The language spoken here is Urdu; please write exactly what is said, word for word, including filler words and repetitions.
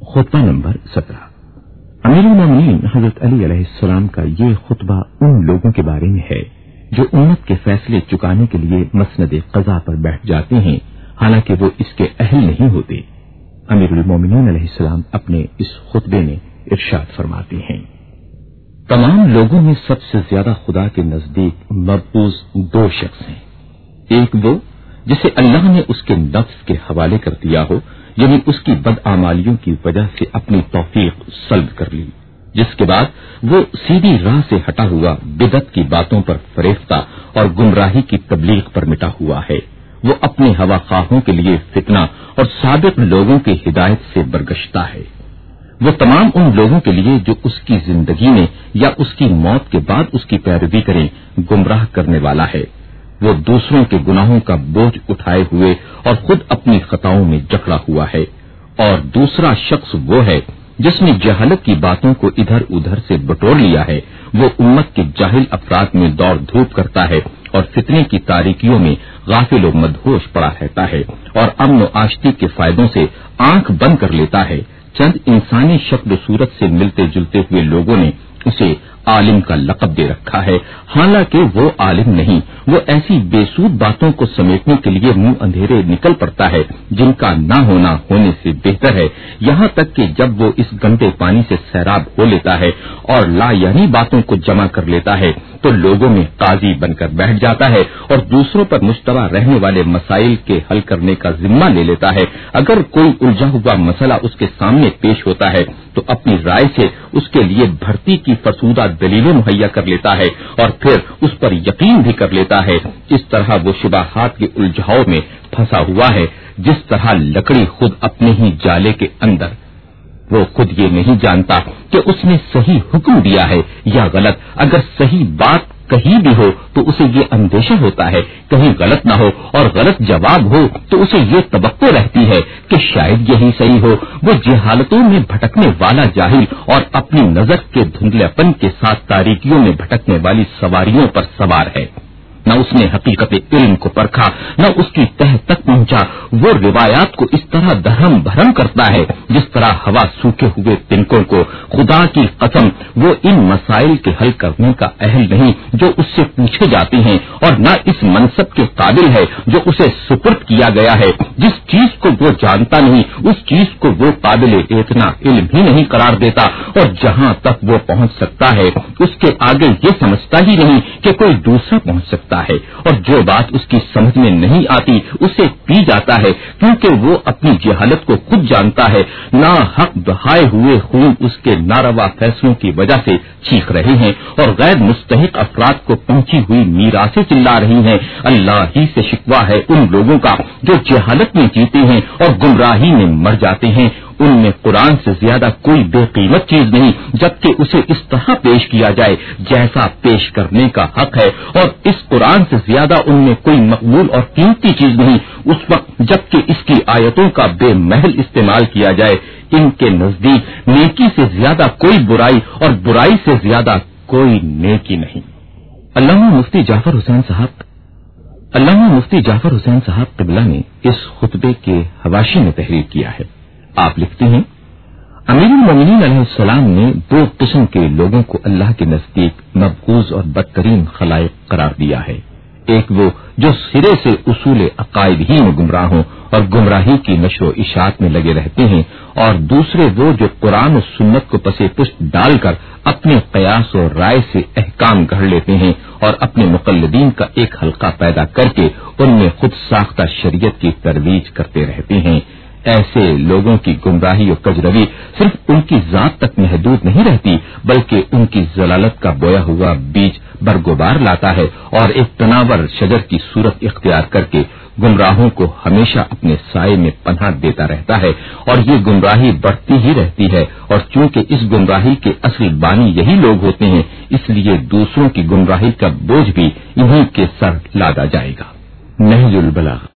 خطبہ نمبر سترہ امیر المومنین حضرت علی علیہ السلام کا یہ خطبہ ان لوگوں کے بارے میں ہے جو امت کے فیصلے چکانے کے لیے مسند قضا پر بیٹھ جاتے ہیں، حالانکہ وہ اس کے اہل نہیں ہوتے۔ امیر المومنین علیہ السلام اپنے اس خطبے میں ارشاد فرماتے ہیں، تمام لوگوں میں سب سے زیادہ خدا کے نزدیک مبعوث دو شخص ہیں، ایک وہ جسے اللہ نے اس کے نفس کے حوالے کر دیا ہو، یعنی اس کی بدعمالیوں کی وجہ سے اپنی توفیق سلب کر لی، جس کے بعد وہ سیدھی راہ سے ہٹا ہوا بدعت کی باتوں پر فریفتہ اور گمراہی کی تبلیغ پر مٹا ہوا ہے۔ وہ اپنے ہوا خواہوں کے لیے فتنہ اور سابق لوگوں کی ہدایت سے برگشتہ ہے۔ وہ تمام ان لوگوں کے لیے جو اس کی زندگی میں یا اس کی موت کے بعد اس کی پیروی کریں گمراہ کرنے والا ہے۔ وہ دوسروں کے گناہوں کا بوجھ اٹھائے ہوئے اور خود اپنی خطاؤں میں جکڑا ہوا ہے، اور دوسرا شخص وہ ہے جس نے جہالت کی باتوں کو ادھر ادھر سے بٹور لیا ہے۔ وہ امت کے جاہل افراد میں دوڑ دھوپ کرتا ہے اور فتنے کی تاریکیوں میں غافل و مدہوش پڑا رہتا ہے، اور امن و آشتی کے فائدوں سے آنکھ بند کر لیتا ہے۔ چند انسانی شکل و صورت سے ملتے جلتے ہوئے لوگوں نے اسے عالم کا لقب دے رکھا ہے، حالانکہ وہ عالم نہیں، وہ ایسی بے سود باتوں کو سمیٹنے کے لیے منہ اندھیرے نکل پڑتا ہے جن کا نہ ہونا ہونے سے بہتر ہے، یہاں تک کہ جب وہ اس گندے پانی سے سیراب ہو لیتا ہے اور لا یعنی باتوں کو جمع کر لیتا ہے تو لوگوں میں قاضی بن کر بیٹھ جاتا ہے اور دوسروں پر مشتبہ رہنے والے مسائل کے حل کرنے کا ذمہ لے لیتا ہے۔ اگر کوئی الجھا ہوا مسئلہ اس کے سامنے پیش ہوتا ہے تو اپنی رائے سے اس کے لیے بھرتی کی فرسودہ دلیلیں مہیا کر لیتا ہے اور پھر اس پر یقین بھی کر لیتا ہے۔ اس طرح وہ شبہات کے الجھاؤ میں پھنسا ہوا ہے، جس طرح لکڑی خود اپنے ہی جالے کے اندر۔ وہ خود یہ نہیں جانتا کہ اس نے صحیح حکم دیا ہے یا غلط۔ اگر صحیح بات کہیں بھی ہو تو اسے یہ اندیشہ ہوتا ہے کہیں غلط نہ ہو، اور غلط جواب ہو تو اسے یہ توقع رہتی ہے کہ شاید یہی صحیح ہو۔ وہ جہالتوں میں بھٹکنے والا جاہل اور اپنی نظر کے دھندلےپن کے ساتھ تاریکیوں میں بھٹکنے والی سواریوں پر سوار ہے۔ نہ اس نے حقیقت علم کو پرکھا، نہ اس کی تہ تک پہنچا۔ وہ روایات کو اس طرح دھرم بھرم کرتا ہے جس طرح ہوا سوکھے ہوئے تنکوں کو۔ خدا کی قسم وہ ان مسائل کے حل کرنے کا اہل نہیں جو اس سے پوچھے جاتے ہیں، اور نہ اس منصب کے قابل ہے جو اسے سپرد کیا گیا ہے۔ جس چیز کو وہ جانتا نہیں اس چیز کو وہ قابل اتنا علم ہی نہیں قرار دیتا، اور جہاں تک وہ پہنچ سکتا ہے اس کے آگے یہ سمجھتا ہی نہیں کہ کوئی دوسرا پہنچ سکتا ہے، اور جو بات اس کی سمجھ میں نہیں آتی اسے پی جاتا ہے، کیونکہ وہ اپنی جہالت کو خود جانتا ہے۔ نا حق بہائے ہوئے خون اس کے ناروا فیصلوں کی وجہ سے چیخ رہے ہیں، اور غیر مستحق افراد کو پہنچی ہوئی میراثیں چلا رہی ہیں۔ اللہ ہی سے شکوہ ہے ان لوگوں کا جو جہالت میں جیتے ہیں اور گمراہی میں مر جاتے ہیں۔ ان میں قرآن سے زیادہ کوئی بے قیمت چیز نہیں، جبکہ اسے اس طرح پیش کیا جائے جیسا پیش کرنے کا حق ہے، اور اس قرآن سے زیادہ ان میں کوئی مقبول اور قیمتی چیز نہیں اس وقت جبکہ اس کی آیتوں کا بے محل استعمال کیا جائے۔ ان کے نزدیک نیکی سے زیادہ کوئی برائی اور برائی سے زیادہ کوئی نیکی نہیں۔ علامہ مفتی جعفر حسین صاحب علامہ مفتی جعفر حسین صاحب قبلہ نے اس خطبے کے حواشی میں تحریر کیا ہے۔ آپ لکھتے ہیں، امیر المومنین علیہ السلام نے دو قسم کے لوگوں کو اللہ کے نزدیک مبغوض اور بدترین خلائق قرار دیا ہے۔ ایک وہ جو سرے سے اصول عقائد ہی میں گمراہ ہوں اور گمراہی کی نشر و اشاعت میں لگے رہتے ہیں، اور دوسرے وہ جو قرآن و سنت کو پسے پشت ڈال کر اپنے قیاس و رائے سے احکام گھڑ لیتے ہیں اور اپنے مقلدین کا ایک حلقہ پیدا کر کے ان میں خود ساختہ شریعت کی ترویج کرتے رہتے ہیں۔ ایسے لوگوں کی گمراہی و کجروی صرف ان کی ذات تک محدود نہیں رہتی، بلکہ ان کی ضلالت کا بویا ہوا بیج برگوبار لاتا ہے اور ایک تناور شجر کی صورت اختیار کر کے گمراہوں کو ہمیشہ اپنے سائے میں پناہ دیتا رہتا ہے، اور یہ گمراہی بڑھتی ہی رہتی ہے۔ اور چونکہ اس گمراہی کے اصل بانی یہی لوگ ہوتے ہیں، اس لیے دوسروں کی گمراہی کا بوجھ بھی انہی کے سر لادا جائے گا۔ نہج البلاغہ